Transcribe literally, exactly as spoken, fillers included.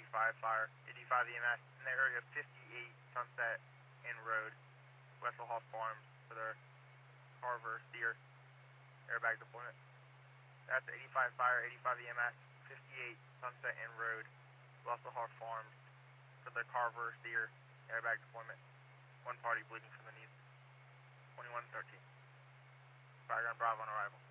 eighty-five fire, eighty-five E M S in the area of fifty-eight Sunset Inn Road, Wessel Hall Farms for their Carver Steer airbag deployment. That's eighty-five fire, eighty-five E M S, fifty-eight Sunset Inn Road, Wessel Hall Farms for their Carver Steer airbag deployment. One party bleeding from the knees. twenty-one thirteen. Fireground Bravo on arrival.